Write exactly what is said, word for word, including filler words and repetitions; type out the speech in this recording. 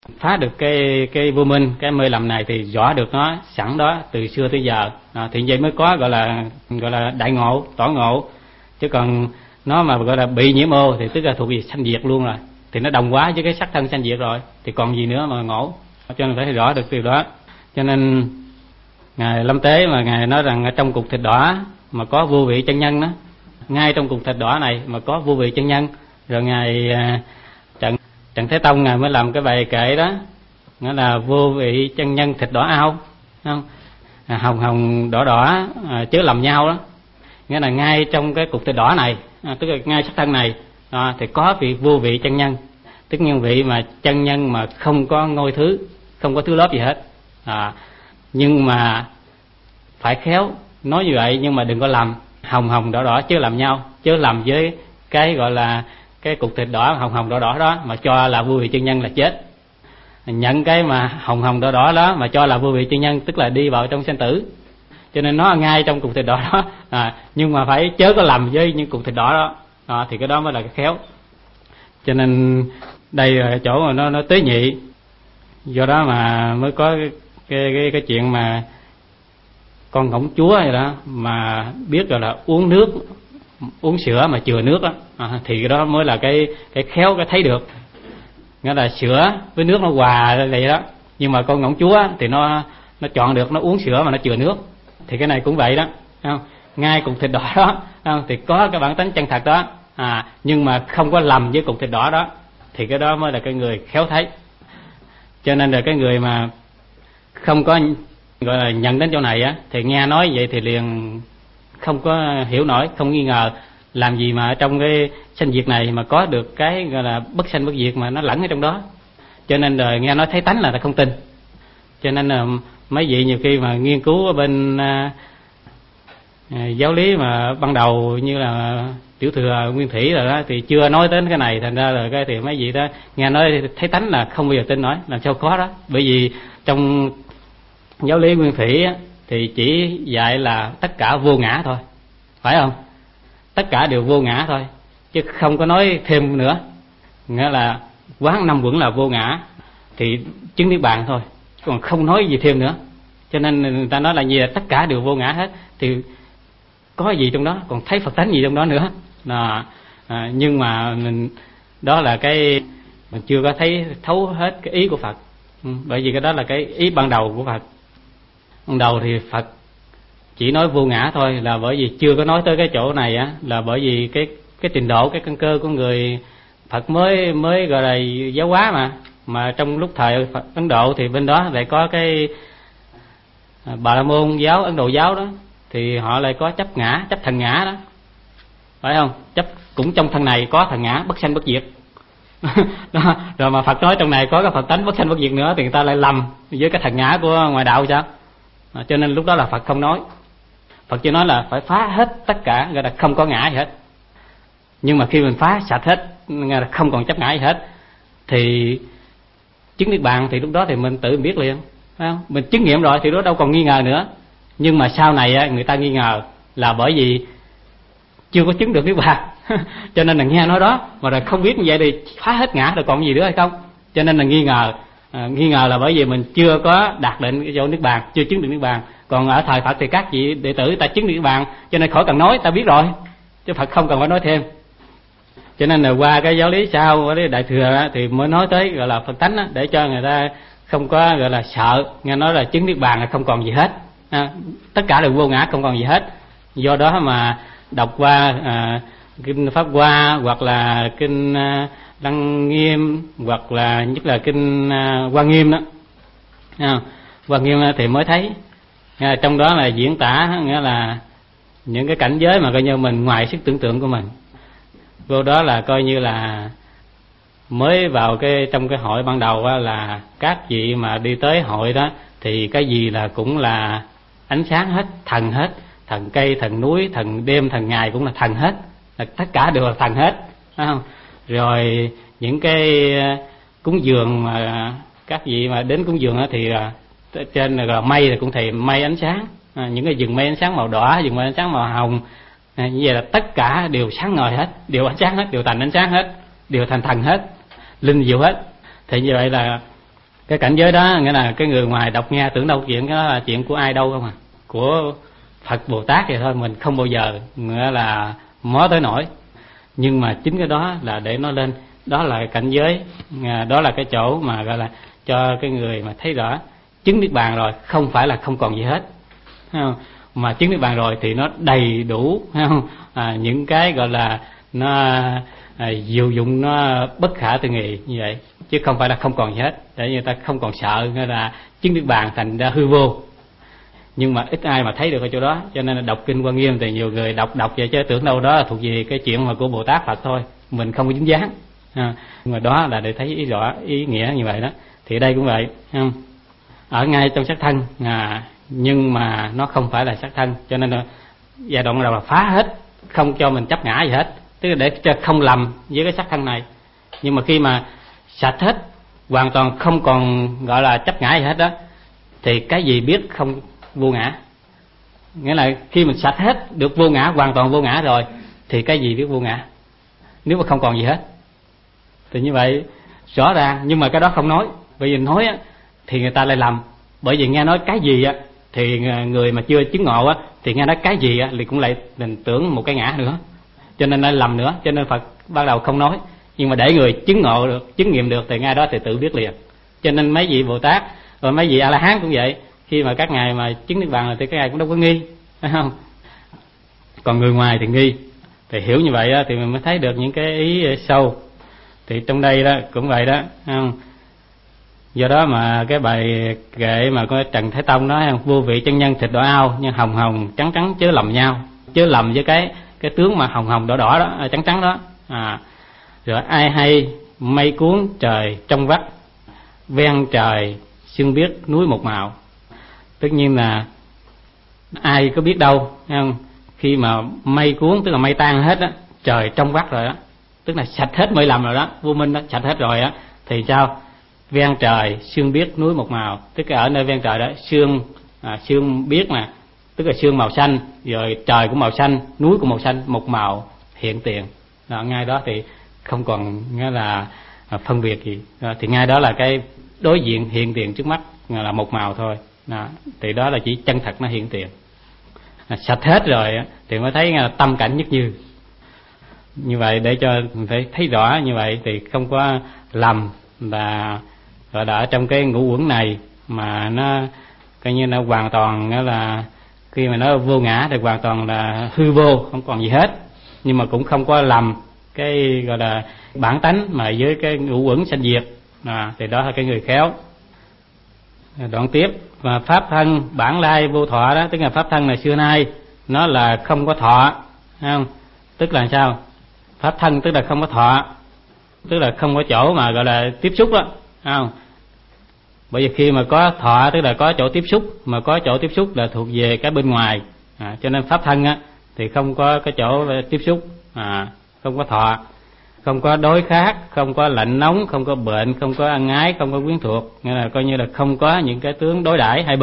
phá được cái cái vô minh, cái mê lầm này thì rõ được nó sẵn đó từ xưa tới giờ. À, thì vậy mới có gọi là gọi là đại ngộ, tỏ ngộ. Chứ còn nó mà gọi là bị nhiễm ô thì tức là thuộc về sanh diệt luôn rồi, thì nó đồng hóa với cái sắc thân sanh diệt rồi, thì còn gì nữa mà ngộ. Cho nên phải rõ được điều đó. Cho nên ngài Lâm Tế mà ngài nói rằng ở trong cục thịt đỏ mà có vô vị chân nhân đó, ngay trong cục thịt đỏ này mà có vô vị chân nhân. Rồi ngài Trần Trần Thế Tông ngài mới làm cái bài kệ đó, nghĩa là vô vị chân nhân thịt đỏ ao, không? À, hồng hồng đỏ đỏ à, chớ lầm nhau đó. Nghĩa là ngay trong cái cục thịt đỏ này, à, tức là ngay sắc thân này à, thì có vị vô vị chân nhân, tức nhân vị mà chân nhân mà không có ngôi thứ, không có thứ lớp gì hết. À, nhưng mà phải khéo nói như vậy, nhưng mà đừng có làm hồng hồng đỏ đỏ chớ làm nhau, chớ làm với cái gọi là cái cục thịt đỏ hồng hồng đỏ đỏ đó mà cho là vô vị chân nhân là chết. Nhận cái mà hồng hồng đỏ đỏ đó mà cho là vô vị chân nhân tức là đi vào trong sanh tử. Cho nên nó ngay trong cục thịt đỏ đó, à, nhưng mà phải chớ có lầm với những cục thịt đỏ đó, à, thì cái đó mới là cái khéo. Cho nên đây là chỗ mà nó nó tế nhị. Do đó mà mới có cái cái cái, cái chuyện mà con ngỗng chúa vậy đó mà biết rồi là uống nước, uống sữa mà chừa nước đó, à, thì cái đó mới là cái cái khéo, cái thấy được. Nghĩa là sữa với nước nó hòa vậy đó, nhưng mà con ngỗng chúa thì nó nó chọn được nó uống sữa mà nó chừa nước. Thì cái này cũng vậy đó, không? Ngay cục thịt đỏ đó, không? Thì có cái bản tính chân thật đó, à, nhưng mà không có lầm với cục thịt đỏ đó, thì cái đó mới là cái người khéo thấy. Cho nên là cái người mà không có gọi là nhận đến chỗ này á, thì nghe nói vậy thì liền không có hiểu nổi, không nghi ngờ làm gì mà trong cái sanh diệt này mà có được cái gọi là bất sanh bất diệt mà nó lẫn ở trong đó. Cho nên rồi nghe nói thấy tánh là ta không tin. Cho nên là mấy vị nhiều khi mà nghiên cứu ở bên à, à, giáo lý mà ban đầu như là tiểu thừa nguyên thủy rồi đó thì chưa nói đến cái này, thành ra là cái thì mấy vị đó nghe nói thấy tánh là không bao giờ tin nổi, làm sao có đó. Bởi vì trong giáo lý nguyên thủy á, thì chỉ dạy là tất cả vô ngã thôi, phải không? Tất cả đều vô ngã thôi, chứ không có nói thêm nữa. Nghĩa là quán năm quẩn là vô ngã thì chứng niết bàn thôi, còn không nói gì thêm nữa. Cho nên người ta nói là gì, là tất cả đều vô ngã hết, thì có gì trong đó, còn thấy Phật tánh gì trong đó nữa. À, à, nhưng mà mình đó là cái mình chưa có thấy thấu hết cái ý của Phật. Ừ, bởi vì cái đó là cái ý ban đầu của Phật. Ban đầu thì Phật chỉ nói vô ngã thôi, là bởi vì chưa có nói tới cái chỗ này á, là bởi vì cái cái trình độ, cái căn cơ của người Phật mới mới gọi là giáo hóa mà. Mà trong lúc thời Phật Ấn Độ thì bên đó lại có cái Bà La Môn giáo, Ấn Độ giáo đó, thì họ lại có chấp ngã, chấp thần ngã đó, phải không? Chấp cũng trong thân này có thần ngã bất sanh bất diệt. Đó. Rồi mà Phật nói trong này có cái Phật tánh bất sanh bất diệt nữa thì người ta lại lầm với cái thần ngã của ngoài đạo sao? À, cho nên lúc đó là Phật không nói. Phật chỉ nói là phải phá hết tất cả, gọi là không có ngã gì hết. Nhưng mà khi mình phá sạch hết, gọi là không còn chấp ngã gì hết, thì chứng niết bàn thì lúc đó thì mình tự biết liền, phải không? Mình chứng nghiệm rồi thì đó đâu còn nghi ngờ nữa. Nhưng mà sau này người ta nghi ngờ là bởi vì chưa có chứng được niết bàn. Cho nên là nghe nói đó mà rồi không biết như vậy thì phá hết ngã rồi còn gì nữa hay không? Cho nên là nghi ngờ. À, nghi ngờ là bởi vì mình chưa có đạt đến cái chỗ niết bàn, chưa chứng được niết bàn. Còn ở thời Phật thì các vị đệ tử ta chứng được niết bàn, cho nên khỏi cần nói, ta biết rồi, chứ Phật không cần phải nói thêm. Cho nên là qua cái giáo lý sau, cái đại thừa thì mới nói tới gọi là Phật tánh đó, để cho người ta không có gọi là sợ. Nghe nói là chứng niết bàn là không còn gì hết, à, tất cả đều vô ngã, không còn gì hết. Do đó mà đọc qua à, kinh Pháp Hoa hoặc là kinh à, Lăng Nghiêm, hoặc là nhất là kinh à, Hoa Nghiêm đó, à, Hoa Nghiêm thì mới thấy à, trong đó là diễn tả nghĩa là những cái cảnh giới mà coi như mình ngoài sức tưởng tượng của mình. Vô đó là coi như là mới vào cái trong cái hội ban đầu á, là các vị mà đi tới hội đó thì cái gì là cũng là ánh sáng hết, thần hết, thần cây, thần núi, thần đêm, thần ngày cũng là thần hết, là tất cả đều là thần hết, phải không? Rồi những cái cúng dường mà các vị mà đến cúng dường đó thì trên là mây là cũng thì mây ánh sáng, à, những cái rừng mây ánh sáng màu đỏ, rừng mây ánh sáng màu hồng, à, như vậy là tất cả đều sáng ngời hết, đều ánh sáng hết, đều thành ánh sáng hết, đều thành thần hết, linh diệu hết. Thì như vậy là Cái cảnh giới đó nghĩa là cái người ngoài đọc nghe tưởng đâu chuyện cái đó là chuyện của ai đâu không à, của Phật Bồ Tát vậy thôi, mình không bao giờ nghĩa là mó tới nổi. Nhưng mà chính cái đó là để nó lên, đó là cảnh giới, đó là cái chỗ mà gọi là cho cái người mà thấy rõ chứng niết bàn rồi không phải là không còn gì hết, thấy không? Mà chứng niết bàn rồi thì nó đầy đủ, thấy không? À, những cái gọi là nó à, diệu dụng, nó bất khả tư nghị như vậy, chứ không phải là không còn gì hết, để người ta không còn sợ nghĩa là chứng niết bàn thành ra hư vô. Nhưng mà ít ai mà thấy được ở chỗ đó, cho nên là đọc kinh Quan Nghiêm thì nhiều người đọc đọc vậy chứ tưởng đâu đó là thuộc về cái chuyện mà của Bồ Tát Phật thôi, mình không có dính dáng. À, nhưng mà đó là để thấy ý rõ ý nghĩa như vậy đó. Thì đây cũng vậy, không? Ở ngay trong sắc thân, à, nhưng mà nó không phải là sắc thân, cho nên là giai đoạn đầu là phá hết, không cho mình chấp ngã gì hết, tức là để cho không lầm với cái sắc thân này. Nhưng mà khi mà sạch hết, hoàn toàn không còn gọi là chấp ngã gì hết đó, thì cái gì biết không vô ngã. Nghĩa là khi mình sạch hết, được vô ngã, hoàn toàn vô ngã rồi, thì cái gì biết vô ngã, nếu mà không còn gì hết. Thì như vậy rõ ràng, nhưng mà cái đó không nói. Bởi vì nói á, thì người ta lại lầm. Bởi vì nghe nói cái gì á, thì người mà chưa chứng ngộ á, thì nghe nói cái gì á, thì cũng lại mình tưởng một cái ngã nữa, cho nên lại lầm nữa. Cho nên Phật ban đầu không nói, nhưng mà để người chứng ngộ được, chứng nghiệm được thì ngay đó thì tự biết liền. Cho nên mấy vị Bồ Tát rồi mấy vị A La Hán cũng vậy, khi mà các ngài mà chứng niết bàn thì các ngài cũng đâu có nghi, phải không? Còn người ngoài thì nghi. Thì hiểu như vậy á, thì mình mới thấy được những cái ý sâu. Thì trong đây đó cũng vậy đó, không? Do đó mà cái bài kệ mà có Trần Thái Tông nói vô vị chân nhân thịt đỏ ao, nhưng hồng hồng trắng trắng chớ lầm nhau, chớ lầm với cái cái tướng mà hồng hồng đỏ đỏ đó, trắng trắng đó. À, rồi ai hay mây cuốn trời trong vắt, ven trời xưng biết núi một màu. Tất nhiên là ai có biết đâu, thấy không? Khi mà mây cuốn tức là mây tan hết á, trời trong vắt rồi đó, tức là sạch hết mây lầm rồi đó, vô minh đó sạch hết rồi á, thì sao? Ven trời xương biết núi một màu, tức là ở nơi ven trời đó xương à, xương biết nè, tức là xương màu xanh, rồi trời cũng màu xanh, núi cũng màu xanh, một màu hiện tiền. Đó, ngay đó thì không còn nghĩa là phân biệt gì. Đó, thì ngay đó là cái đối diện hiện tiền trước mắt là một màu thôi. Đó, thì đó là chỉ chân thật nó hiện tiền. À, sạch hết rồi thì mới thấy là tâm cảnh nhất như. Như vậy để cho mình phải thấy rõ như vậy thì không có lầm là gọi là ở trong cái ngũ uẩn này mà nó coi như nó hoàn toàn nghĩa là khi mà nó vô ngã thì hoàn toàn là hư vô, không còn gì hết. Nhưng mà cũng không có lầm cái gọi là bản tánh mà với cái ngũ uẩn sanh diệt. À, thì đó là cái người khéo. Đoạn tiếp và pháp thân bản lai vô thọ đó, tức là pháp thân này xưa nay nó là không có thọ, thấy không? Tức là sao? Pháp thân tức là không có thọ, tức là không có chỗ mà gọi là tiếp xúc đó, thấy không? Bởi vì khi mà có thọ tức là có chỗ tiếp xúc, mà có chỗ tiếp xúc là thuộc về cái bên ngoài, à, cho nên pháp thân á thì không có cái chỗ tiếp xúc, à, không có thọ, không có đối khác, không có lạnh nóng, không có bệnh, không có ân ái, không có quyến thuộc, nghĩa là coi như là không có những cái tướng đối đãi hai bên.